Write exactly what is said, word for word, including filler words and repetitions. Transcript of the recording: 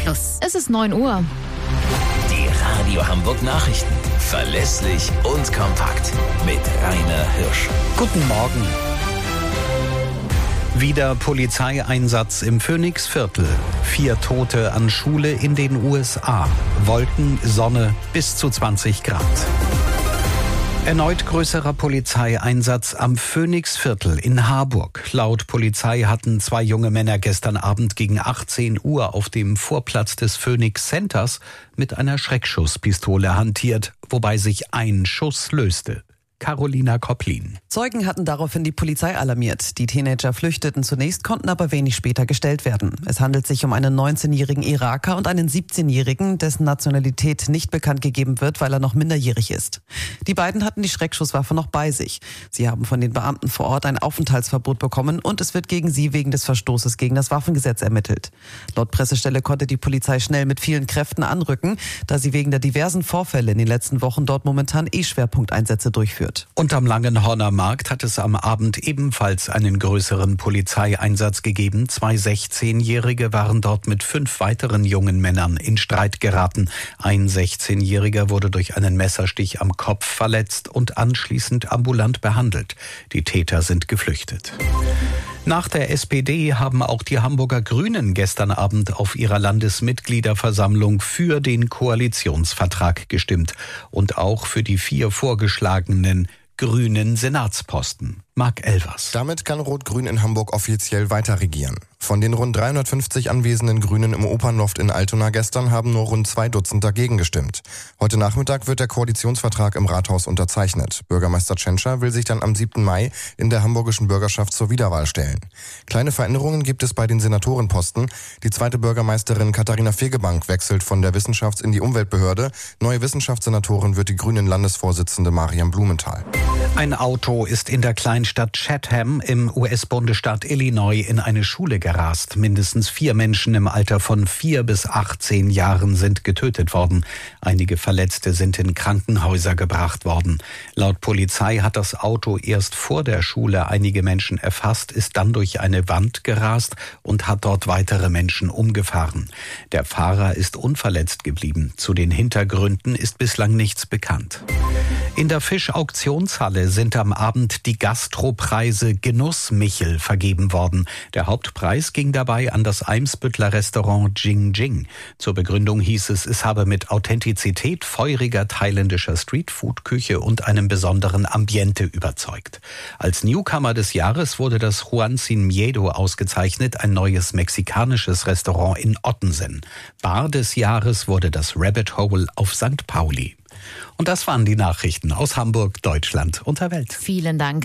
Plus. Es ist neun Uhr. Die Radio Hamburg Nachrichten. Verlässlich und kompakt. Mit Rainer Hirsch. Guten Morgen. Wieder Polizeieinsatz im Phoenixviertel. Vier Tote an Schule in den U S A. Wolken, Sonne bis zu zwanzig Grad. Erneut größerer Polizeieinsatz am Phoenixviertel in Harburg. Laut Polizei hatten zwei junge Männer gestern Abend gegen achtzehn Uhr auf dem Vorplatz des Phoenix Centers mit einer Schreckschusspistole hantiert, wobei sich ein Schuss löste. Carolina Kopplin. Zeugen hatten daraufhin die Polizei alarmiert. Die Teenager flüchteten zunächst, konnten aber wenig später gestellt werden. Es handelt sich um einen neunzehnjährigen Iraker und einen siebzehnjährigen, dessen Nationalität nicht bekannt gegeben wird, weil er noch minderjährig ist. Die beiden hatten die Schreckschusswaffe noch bei sich. Sie haben von den Beamten vor Ort ein Aufenthaltsverbot bekommen und es wird gegen sie wegen des Verstoßes gegen das Waffengesetz ermittelt. Laut Pressestelle konnte die Polizei schnell mit vielen Kräften anrücken, da sie wegen der diversen Vorfälle in den letzten Wochen dort momentan eh Schwerpunkteinsätze durchführt. Und am Langenhorner Markt hat es am Abend ebenfalls einen größeren Polizeieinsatz gegeben. Zwei sechzehnjährige waren dort mit fünf weiteren jungen Männern in Streit geraten. Ein sechzehnjähriger wurde durch einen Messerstich am Kopf verletzt und anschließend ambulant behandelt. Die Täter sind geflüchtet. Nach der S P D haben auch die Hamburger Grünen gestern Abend auf ihrer Landesmitgliederversammlung für den Koalitionsvertrag gestimmt und auch für die vier vorgeschlagenen grünen Senatsposten. Marc Elvers. Damit kann Rot-Grün in Hamburg offiziell weiter regieren. Von den rund dreihundertfünfzig anwesenden Grünen im Opernloft in Altona gestern haben nur rund zwei Dutzend dagegen gestimmt. Heute Nachmittag wird der Koalitionsvertrag im Rathaus unterzeichnet. Bürgermeister Tschentscher will sich dann am siebten Mai in der hamburgischen Bürgerschaft zur Wiederwahl stellen. Kleine Veränderungen gibt es bei den Senatorenposten. Die zweite Bürgermeisterin Katharina Fegebank wechselt von der Wissenschafts- in die Umweltbehörde. Neue Wissenschaftssenatorin wird die grünen Landesvorsitzende Mariam Blumenthal. Ein Auto ist in der Kleinstadt Chatham im U S-Bundesstaat Illinois in eine Schule gerast. Mindestens vier Menschen im Alter von vier bis achtzehn Jahren sind getötet worden. Einige Verletzte sind in Krankenhäuser gebracht worden. Laut Polizei hat das Auto erst vor der Schule einige Menschen erfasst, ist dann durch eine Wand gerast und hat dort weitere Menschen umgefahren. Der Fahrer ist unverletzt geblieben. Zu den Hintergründen ist bislang nichts bekannt. In der Fischauktionshalle sind am Abend die Gastropreise Genussmichel vergeben worden. Der Hauptpreis ging dabei an das Eimsbüttler Restaurant Jing Jing. Zur Begründung hieß es, es habe mit Authentizität feuriger thailändischer Streetfood-Küche und einem besonderen Ambiente überzeugt. Als Newcomer des Jahres wurde das Juan Sin Miedo ausgezeichnet, ein neues mexikanisches Restaurant in Ottensen. Bar des Jahres wurde das Rabbit Hole auf Sankt Pauli. Und das waren die Nachrichten aus Hamburg, Deutschland und der Welt. Vielen Dank.